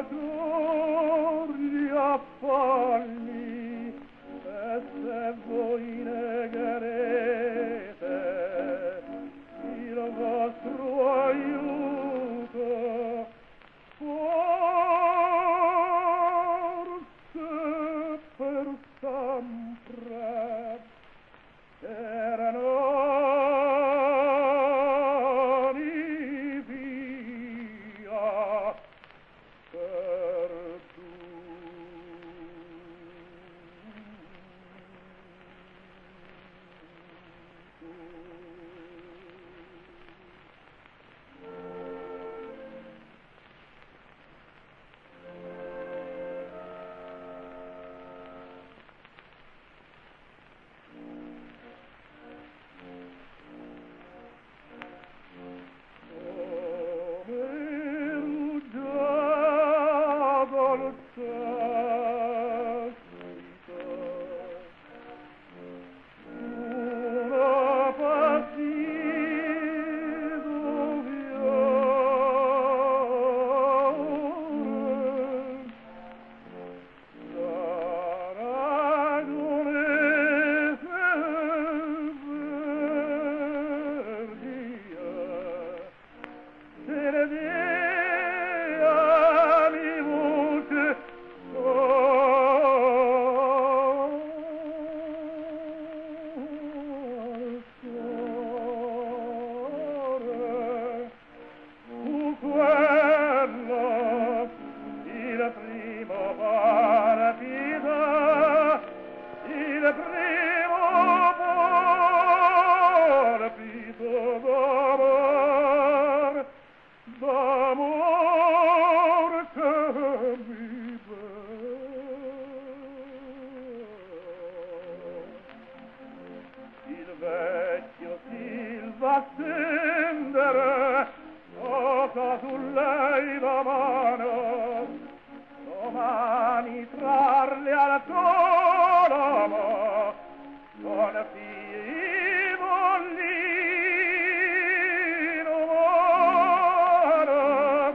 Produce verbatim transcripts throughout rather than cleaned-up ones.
giorni affanni, e se voi negherete il vostro aiuto, forse per sempre erano via perduto. Il vecchio Silva stendere posa su lei la mano, domani trarle al tono con fivolino umano.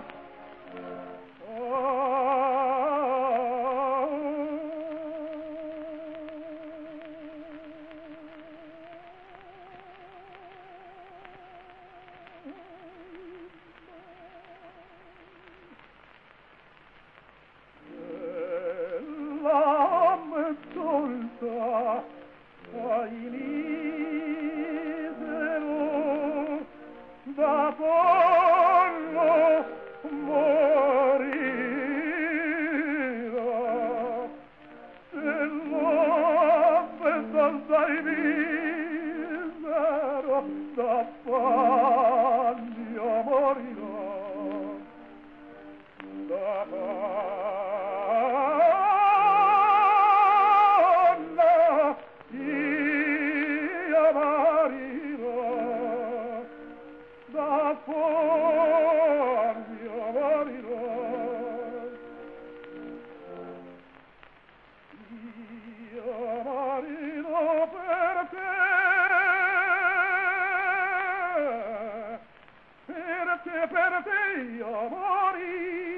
Solta ai misero da pollo morirà, se l'oppe salta ai misero da pollo morirà, da per te io mori.